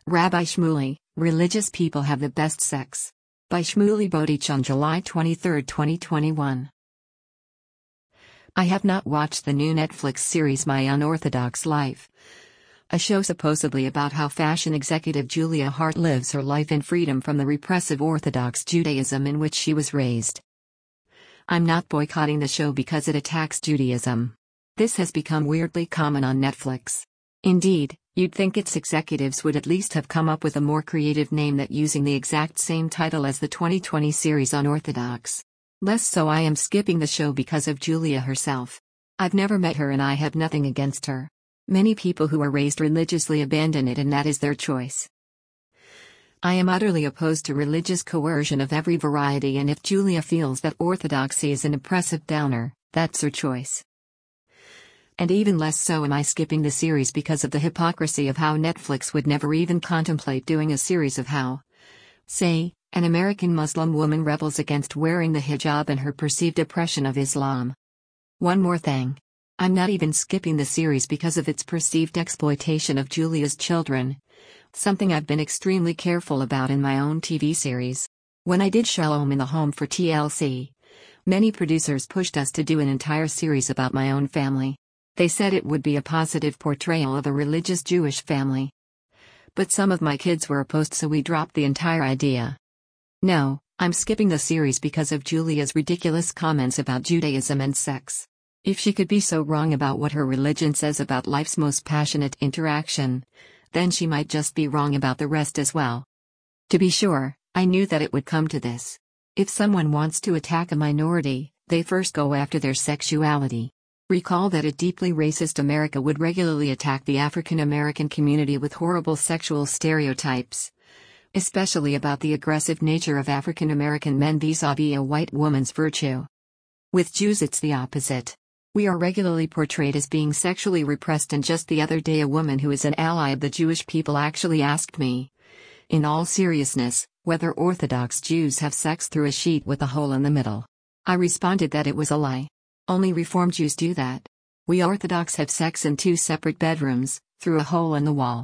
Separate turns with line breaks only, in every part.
Rabbi Shmuley, Religious People Have the Best Sex. By Shmuley Bodich on July 23, 2021. I have not watched the new Netflix series My Unorthodox Life, a show supposedly about how fashion executive Julia Hart lives her life in freedom from the repressive Orthodox Judaism in which she was raised. I'm not boycotting the show because it attacks Judaism. This has become weirdly common on Netflix. Indeed, you'd think its executives would at least have come up with a more creative name than using the exact same title as the 2020 series Unorthodox. Less so, I am skipping the show because of Julia herself. I've never met her and I have nothing against her. Many people who are raised religiously abandon it, and that is their choice. I am utterly opposed to religious coercion of every variety, and if Julia feels that orthodoxy is an oppressive downer, that's her choice. And even less so am I skipping the series because of the hypocrisy of how Netflix would never even contemplate doing a series of how, say, an American Muslim woman rebels against wearing the hijab and her perceived oppression of Islam. One more thing. I'm not even skipping the series because of its perceived exploitation of Julia's children, something I've been extremely careful about in my own TV series. When I did Shalom in the Home for TLC, many producers pushed us to do an entire series about my own family. They said it would be a positive portrayal of a religious Jewish family. But some of my kids were opposed, so we dropped the entire idea. No, I'm skipping the series because of Julia's ridiculous comments about Judaism and sex. If she could be so wrong about what her religion says about life's most passionate interaction, then she might just be wrong about the rest as well. To be sure, I knew that it would come to this. If someone wants to attack a minority, they first go after their sexuality. Recall that a deeply racist America would regularly attack the African American community with horrible sexual stereotypes, especially about the aggressive nature of African American men vis-à-vis a white woman's virtue. With Jews it's the opposite. We are regularly portrayed as being sexually repressed, and just the other day a woman who is an ally of the Jewish people actually asked me, in all seriousness, whether Orthodox Jews have sex through a sheet with a hole in the middle. I responded that it was a lie. Only Reform Jews do that. We Orthodox have sex in 2 separate bedrooms, through a hole in the wall.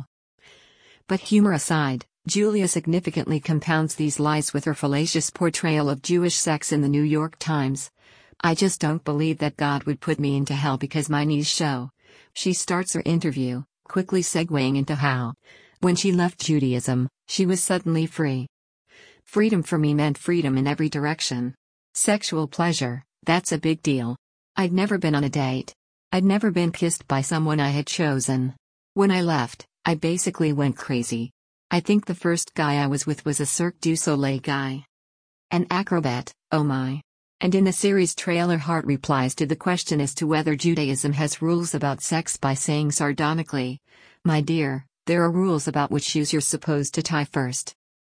But humor aside, Julia significantly compounds these lies with her fallacious portrayal of Jewish sex in the New York Times. I just don't believe that God would put me into hell because my knees show. She starts her interview, quickly segueing into how, when she left Judaism, she was suddenly free. Freedom for me meant freedom in every direction. Sexual pleasure, that's a big deal. I'd never been on a date. I'd never been kissed by someone I had chosen. When I left, I basically went crazy. I think the first guy I was with was a Cirque du Soleil guy. An acrobat, oh my. And in the series trailer, Hart replies to the question as to whether Judaism has rules about sex by saying sardonically, "My dear, there are rules about which shoes you're supposed to tie first."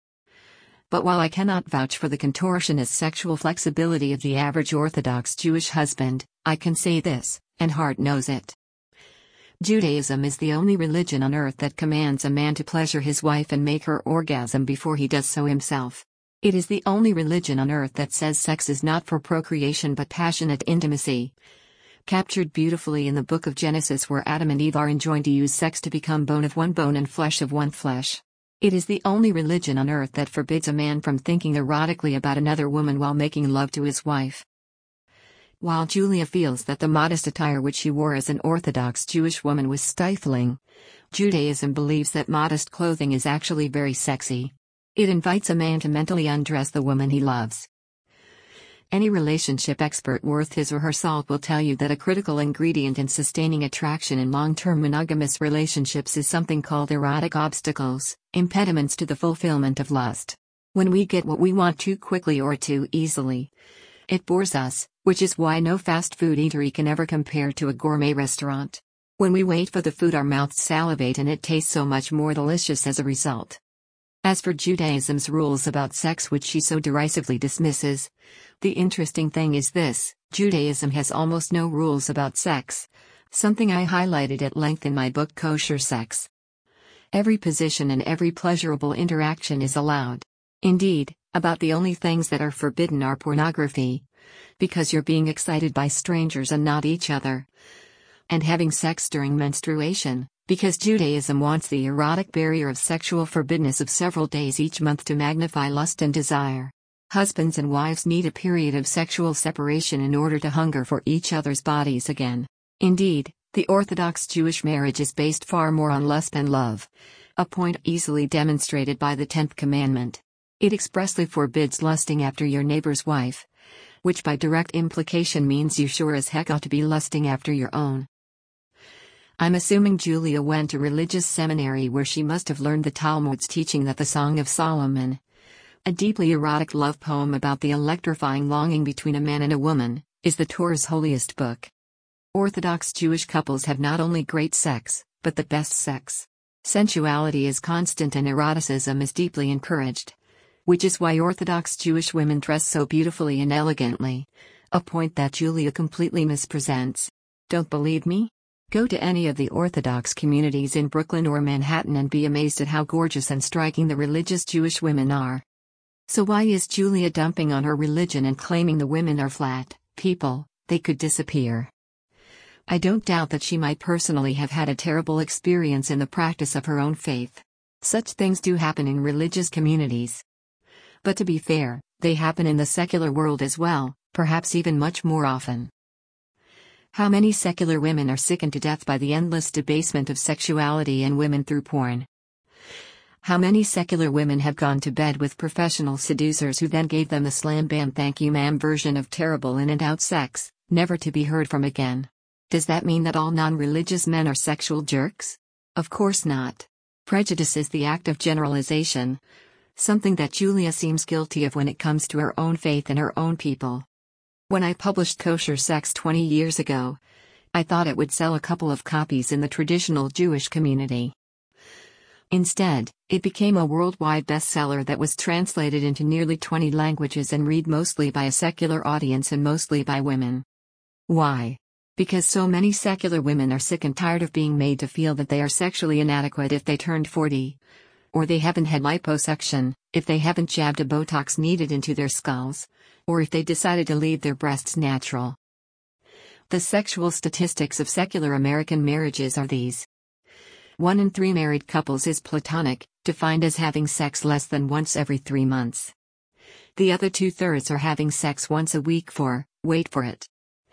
But while I cannot vouch for the contortionist sexual flexibility of the average Orthodox Jewish husband, I can say this, and Hart knows it. Judaism is the only religion on earth that commands a man to pleasure his wife and make her orgasm before he does so himself. It is the only religion on earth that says sex is not for procreation but passionate intimacy. Captured beautifully in the book of Genesis, where Adam and Eve are enjoined to use sex to become bone of one bone and flesh of one flesh. It is the only religion on earth that forbids a man from thinking erotically about another woman while making love to his wife. While Julia feels that the modest attire which she wore as an Orthodox Jewish woman was stifling, Judaism believes that modest clothing is actually very sexy. It invites a man to mentally undress the woman he loves. Any relationship expert worth his or her salt will tell you that a critical ingredient in sustaining attraction in long-term monogamous relationships is something called erotic obstacles, impediments to the fulfillment of lust. When we get what we want too quickly or too easily, it bores us, which is why no fast food eatery can ever compare to a gourmet restaurant. When we wait for the food, our mouths salivate and it tastes so much more delicious as a result. As for Judaism's rules about sex, which she so derisively dismisses, the interesting thing is this: Judaism has almost no rules about sex, something I highlighted at length in my book Kosher Sex. Every position and every pleasurable interaction is allowed. Indeed, about the only things that are forbidden are pornography, because you're being excited by strangers and not each other, and having sex during menstruation, Because Judaism wants the erotic barrier of sexual forbiddenness of several days each month to magnify lust and desire. Husbands and wives need a period of sexual separation in order to hunger for each other's bodies again. Indeed, the Orthodox Jewish marriage is based far more on lust than love, a point easily demonstrated by the 10th commandment. It expressly forbids lusting after your neighbor's wife, which by direct implication means you sure as heck ought to be lusting after your own. I'm assuming Julia went to religious seminary where she must have learned the Talmud's teaching that the Song of Solomon, a deeply erotic love poem about the electrifying longing between a man and a woman, is the Torah's holiest book. Orthodox Jewish couples have not only great sex, but the best sex. Sensuality is constant and eroticism is deeply encouraged. Which is why Orthodox Jewish women dress so beautifully and elegantly, a point that Julia completely mispresents. Don't believe me? Go to any of the Orthodox communities in Brooklyn or Manhattan and be amazed at how gorgeous and striking the religious Jewish women are. So why is Julia dumping on her religion and claiming the women are flat people, they could disappear? I don't doubt that she might personally have had a terrible experience in the practice of her own faith. Such things do happen in religious communities. But to be fair, they happen in the secular world as well, perhaps even much more often. How many secular women are sickened to death by the endless debasement of sexuality and women through porn? How many secular women have gone to bed with professional seducers who then gave them the slam bam thank you ma'am version of terrible in and out sex, never to be heard from again? Does that mean that all non-religious men are sexual jerks? Of course not. Prejudice is the act of generalization, something that Julia seems guilty of when it comes to her own faith and her own people. When I published Kosher Sex 20 years ago, I thought it would sell a couple of copies in the traditional Jewish community. Instead, it became a worldwide bestseller that was translated into nearly 20 languages and read mostly by a secular audience and mostly by women. Why? Because so many secular women are sick and tired of being made to feel that they are sexually inadequate if they turned 40. Or they haven't had liposuction, if they haven't jabbed a Botox needed into their skulls, or if they decided to leave their breasts natural. The sexual statistics of secular American marriages are these. 1 in 3 married couples is platonic, defined as having sex less than once every 3 months. The other 2/3 are having sex once a week for, wait for it,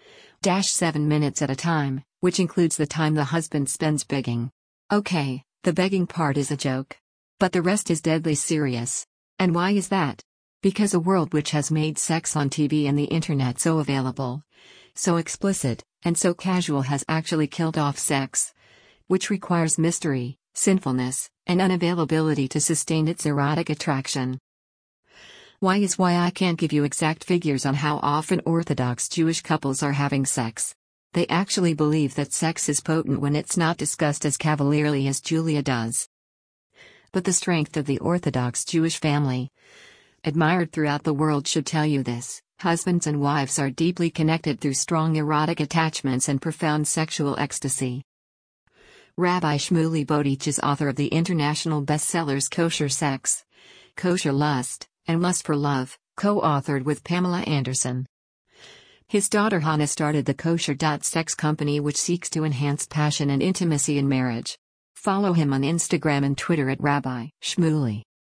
7 minutes at a time, which includes the time the husband spends begging. Okay, the begging part is a joke. But the rest is deadly serious. And why is that? Because a world which has made sex on TV and the internet so available, so explicit, and so casual has actually killed off sex, which requires mystery, sinfulness, and unavailability to sustain its erotic attraction. Why I can't give you exact figures on how often Orthodox Jewish couples are having sex. They actually believe that sex is potent when it's not discussed as cavalierly as Julia does. But the strength of the Orthodox Jewish family, admired throughout the world, should tell you this: husbands and wives are deeply connected through strong erotic attachments and profound sexual ecstasy. Rabbi Shmuley Bodich is author of the international bestsellers Kosher Sex, Kosher Lust, and Lust for Love, co-authored with Pamela Anderson. His daughter Hannah started the Kosher Sex company, which seeks to enhance passion and intimacy in marriage. Follow him on Instagram and Twitter at Rabbi Shmuley.